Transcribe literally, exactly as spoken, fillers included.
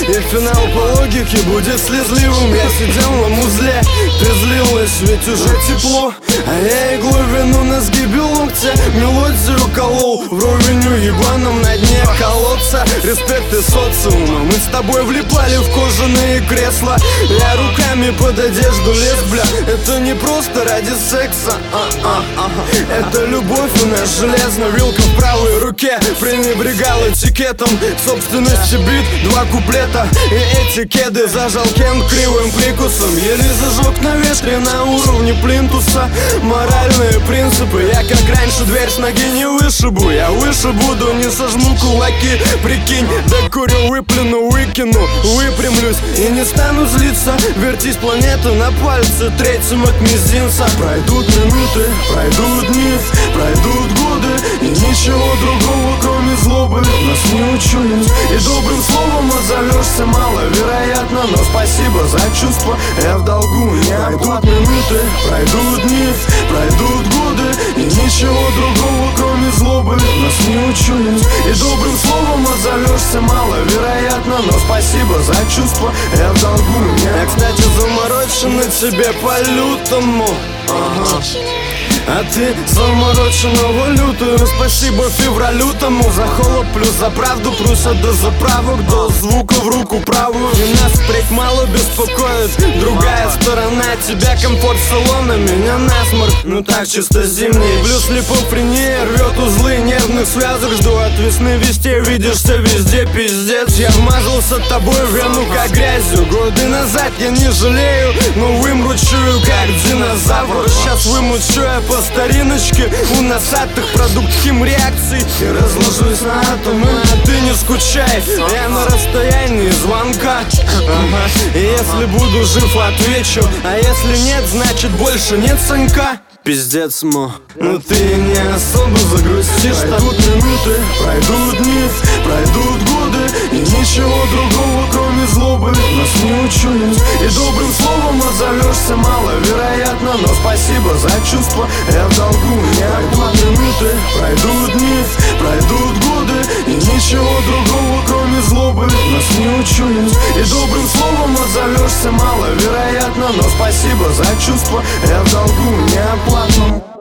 И финал по логике будет слезливым. Я сидел на музле, ты злилась, ведь уже тепло. А я иглой вину на сгибе локтя мелодию колол вровень ебаном на дне колодца. Респект и социума, мы с тобой влипали в кожаные кресла. Я руками под одежду лез, бля. Это не просто ради секса, а-а-а. Это любовь у нас железная, вилка в правой руке. Пренебрегал этикетом собственности бит, два куплета и эти кеды зажал Кен кривым прикусом. Еле зажег на ветре на уровне плинтуса. Моральные принципы, я как раньше дверь с ноги не вышибу. Я выше буду, не сожму кулаки, прикинь. Докурю, выплюну, выкину, выпрямлюсь и не стану злиться. Вертись планета на пальце третьем от мизинца. Пройдут минуты, пройдут дни, пройдут годы, и ничего другого, кроме злобы, нас не учуют. И добрым словом отзовешься маловероятно, но спасибо за чувства, я в долгу не оплату. Пройдут минуты, пройдут дни, пройдут годы, и ничего другого, кроме злобы, нас не учуют. И добрым словом отзовешься маловероятно, но спасибо за чувства, я в долгу не оплату. Я, кстати, заморочен на тебе по-лютому, ага. А ты замороченного лютую. Спасибо февралю тому за холод плюс за правду. Плюс от до заправок до звука в руку правую. И нас впредь мало беспокоит другая сторона. Тебя комфорт салона, меня насморк, ну так чисто зимний. Плюс липофрения рвет узлы нервных связок. Жду от весны вестей, видишься везде, пиздец. Я вмазался тобой в вену как грязью. Годы назад я не жалею, но вымру чую как динозавр. Сейчас вымучу я по стариночке у носатых продукт химреакций и разложусь на атомы. А ты не скучай, я на расстоянии звонка, ага. И если буду жив, отвечу, а если нет, значит больше нет Санька. Пиздец, мо, ну ты не особо загрустишь. Пройдут минуты, пройдут дни, пройдут годы, и ничего другого, кроме злобы, нас не учуют. И добрым словом отзовешься маловероятно, но спасибо за чувства, я в долгу не оплату. Пройдут минуты, пройдут дни, пройдут годы, и ничего другого, кроме злобы, нас не учуют. И добрым словом отзовешься маловероятно, но спасибо за чувства, я в долгу не оплату.